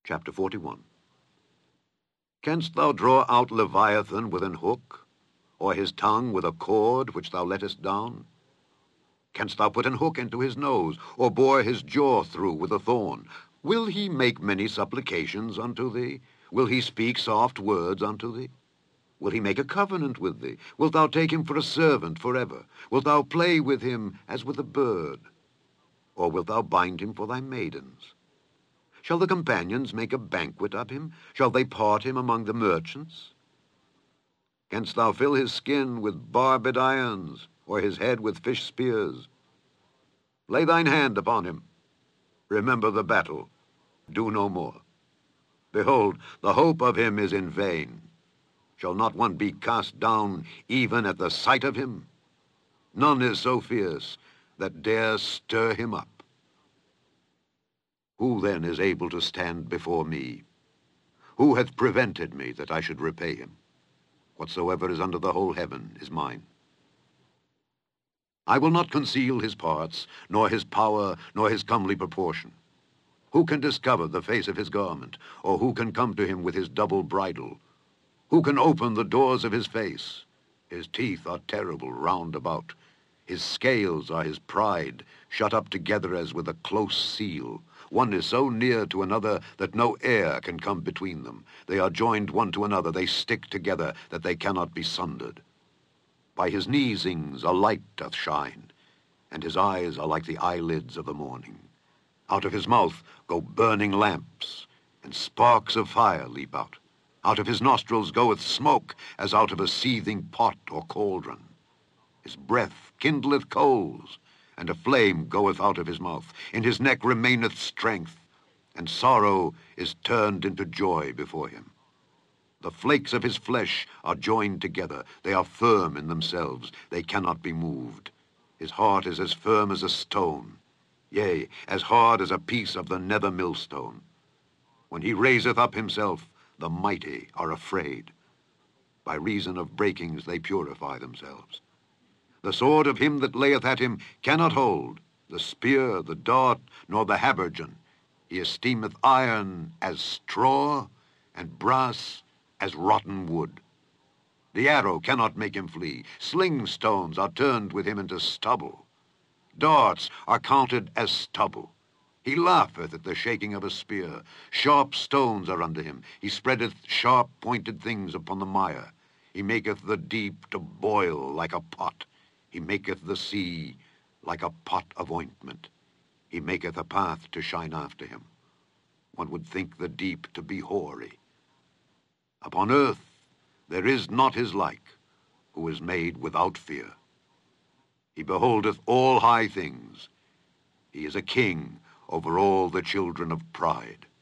Chapter 41. Canst thou draw out Leviathan with an hook, or his tongue with a cord which thou lettest down? Canst thou put an hook into his nose, or bore his jaw through with a thorn? Will he make many supplications unto thee? Will he speak soft words unto thee? Will he make a covenant with thee? Wilt thou take him for a servant forever? Wilt thou play with him as with a bird? Or wilt thou bind him for thy maidens? Shall the companions make a banquet of him? Shall they part him among the merchants? Canst thou fill his skin with barbed irons, or his head with fish spears? Lay thine hand upon him. Remember the battle. Do no more. Behold, the hope of him is in vain. Shall not one be cast down even at the sight of him? None is so fierce that dare stir him up. Who then is able to stand before me? Who hath prevented me that I should repay him? Whatsoever is under the whole heaven is mine. I will not conceal his parts, nor his power, nor his comely proportion. Who can discover the face of his garment, or who can come to him with his double bridle? Who can open the doors of his face? His teeth are terrible round about. His scales are his pride, shut up together as with a close seal. One is so near to another that no air can come between them. They are joined one to another, they stick together, that they cannot be sundered. By his neesings a light doth shine, and his eyes are like the eyelids of the morning. Out of his mouth go burning lamps, and sparks of fire leap out. Out of his nostrils goeth smoke, as out of a seething pot or cauldron. His breath kindleth coals, and a flame goeth out of his mouth. In his neck remaineth strength, and sorrow is turned into joy before him. The flakes of his flesh are joined together. They are firm in themselves. They cannot be moved. His heart is as firm as a stone, yea, as hard as a piece of the nether millstone. When he raiseth up himself, the mighty are afraid. By reason of breakings they purify themselves. The sword of him that layeth at him cannot hold, the spear, the dart, nor the habergeon. He esteemeth iron as straw, and brass as rotten wood. The arrow cannot make him flee. Sling stones are turned with him into stubble. Darts are counted as stubble. He laugheth at the shaking of a spear. Sharp stones are under him. He spreadeth sharp pointed things upon the mire. He maketh the deep to boil like a pot. He maketh the sea like a pot of ointment. He maketh a path to shine after him. One would think the deep to be hoary. Upon earth there is not his like, who is made without fear. He beholdeth all high things. He is a king over all the children of pride.